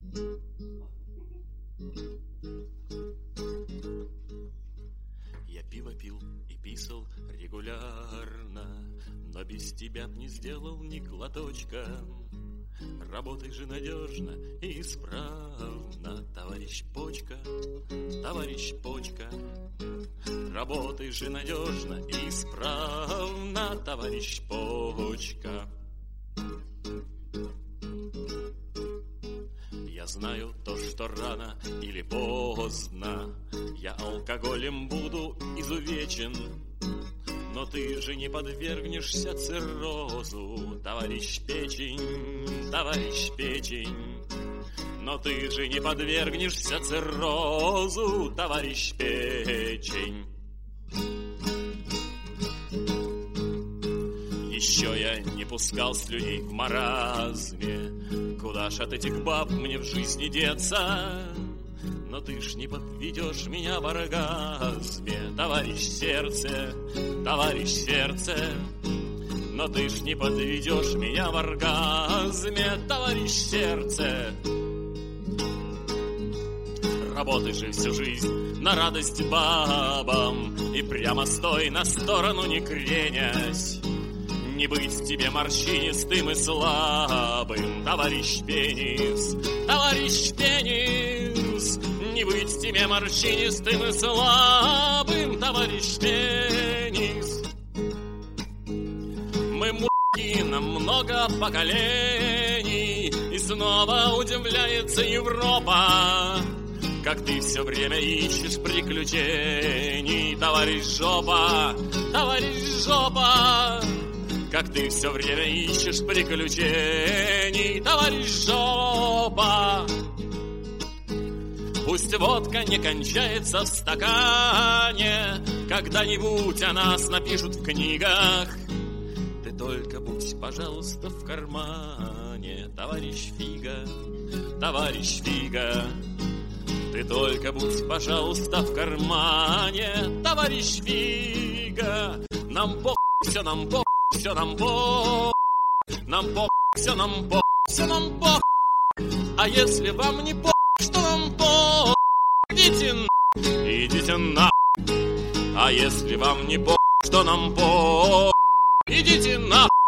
Я пиво пил и писал регулярно, но без тебя б не сделал ни глоточка. Работай же надежно и исправно, товарищ Почка, товарищ Почка. Работай же надежно и исправно, товарищ Почка. Я знаю то, что рано или поздно я алкоголем буду изувечен, но ты же не подвергнешься циррозу, товарищ печень, товарищ печень. Но ты же не подвергнешься циррозу, товарищ печень. Еще я не пускал слюней в маразме, куда ж от этих баб мне в жизни деться? Но ты ж не подведешь меня в оргазме, товарищ сердце, товарищ сердце. Но ты ж не подведешь меня в оргазме, товарищ сердце. Работай же всю жизнь на радость бабам и прямо стой на сторону, не кренясь. Не быть тебе морщинистым и слабым, товарищ пенис, товарищ пенис. Не быть тебе морщинистым и слабым, товарищ пенис. Мы мужики на много поколений, и снова удивляется Европа, как ты все время ищешь приключений, товарищ жопа, товарищ жопа. Как ты все время ищешь приключений, товарищ жопа. Пусть водка не кончается в стакане, когда-нибудь о нас напишут в книгах. Ты только будь, пожалуйста, в кармане, товарищ Фига, товарищ Фига. Ты только будь, пожалуйста, в кармане, товарищ Фига. Нам похуй, все нам похуй. Все нам по, нам по, все нам по, все нам по. А если вам не по, что нам по, идите на. А если вам не по, что нам по, идите на.